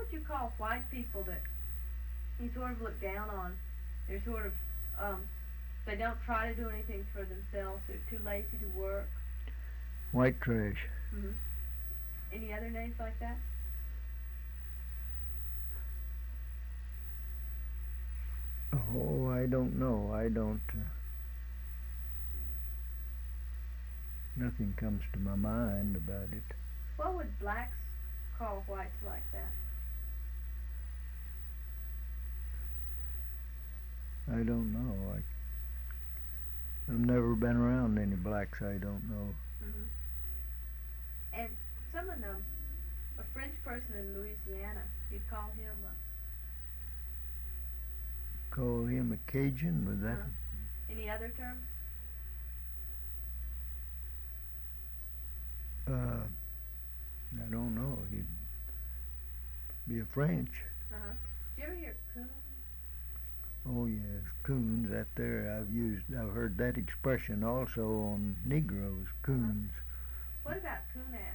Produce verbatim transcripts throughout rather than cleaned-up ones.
would you call white people that you sort of look down on? They're sort of, um, they don't try to do anything for themselves. They're too lazy to work. White trash. Hmm. Any other names like that? Oh, I don't know. I don't. Uh, nothing comes to my mind about it. What would blacks call whites like that? I don't know. I, I've never been around any blacks. I don't know. Hmm. And some of them, a French person in Louisiana, you'd call him a... Call him a Cajun? Was that? Uh-huh. Any other terms? Uh, I don't know. He'd be a French. Uh-huh. Did you ever hear coon? Oh yes, coons. That there, I've used. I've heard that expression also on Negroes. Coons. Uh-huh. What about coon ass?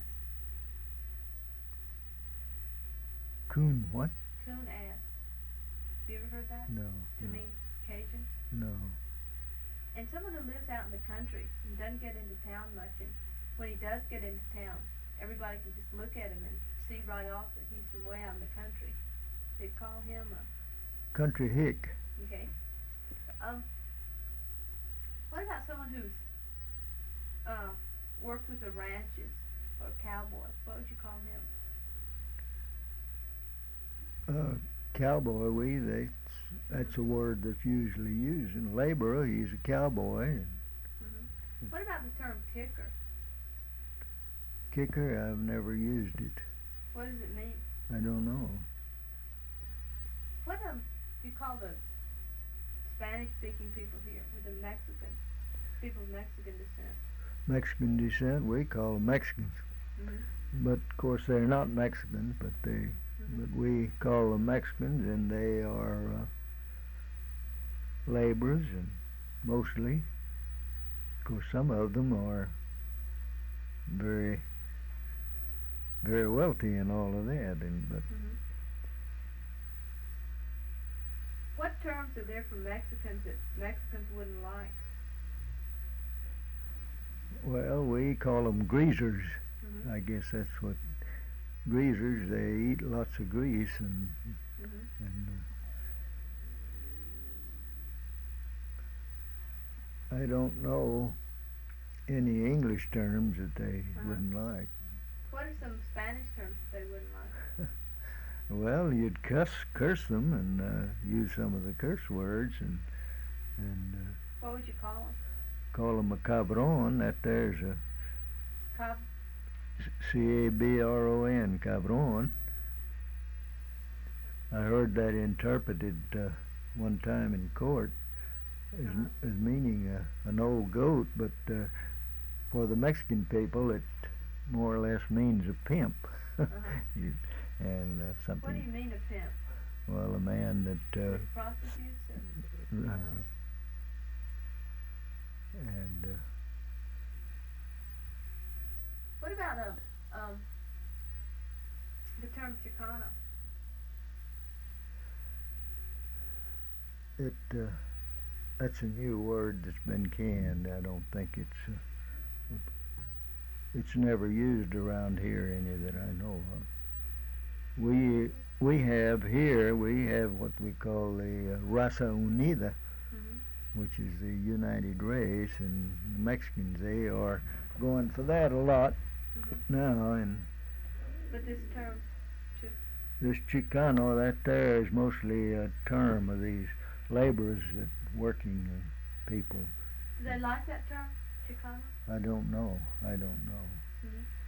Coon what? Coon ass. Have you ever heard that? No. To no. mean Cajun? No. And someone who lives out in the country and doesn't get into town much, and when he does get into town, everybody can just look at him and see right off that he's from way out in the country. They'd call him a... Country hick. Okay. Um, what about someone who's uh, worked with the ranches or a cowboy? What would you call him? Uh, cowboy. We they. That's a word that's usually used. In laborer, he's a cowboy. Mm-hmm. What about the term kicker? Kicker, I've never used it. What does it mean? I don't know. What um do you call the Spanish-speaking people here, or the Mexican people of Mexican descent? Mexican descent, we call them Mexicans. Mm-hmm. But of course they're not Mexicans, but they, Mm-hmm. but we call them Mexicans, and they are uh, laborers, and mostly, of course, some of them are very, very wealthy and all of that, and but. Mm-hmm. What terms are there for Mexicans that Mexicans wouldn't like? Well, we call them greasers. Mm-hmm. I guess that's what greasers. They eat lots of grease, and Mm-hmm. and uh, I don't know any English terms that they Uh-huh. wouldn't like. What are some Spanish terms that they wouldn't like? Well, you'd cuss, curse them, and uh, use some of the curse words, and and uh, What would you call them? call them a cabron. That there's a Cab? C A B R O N, cabron. I heard that interpreted uh, one time in court as, Uh-huh. as meaning uh, an old goat, but uh, for the Mexican people it more or less means a pimp. Uh-huh. You- and uh, something. What do you mean a pimp? Well, a man that. Uh, With prostitutes? Or? uh, Uh-huh. and uh, What about um, um, the term Chicano? it uh, that's a new word that's been canned. I don't think it's uh, it's never used around here, any that I know of. We we have here we have what we call the uh, Raza Unida, Mm-hmm. which is the United Race, and the Mexicans, they are going for that a lot Mm-hmm. now. And But this term, Chi- this Chicano, that there is mostly a term of these laborers, that working uh, people. do they like that term, Chicano? I don't know. I don't know. Mm-hmm.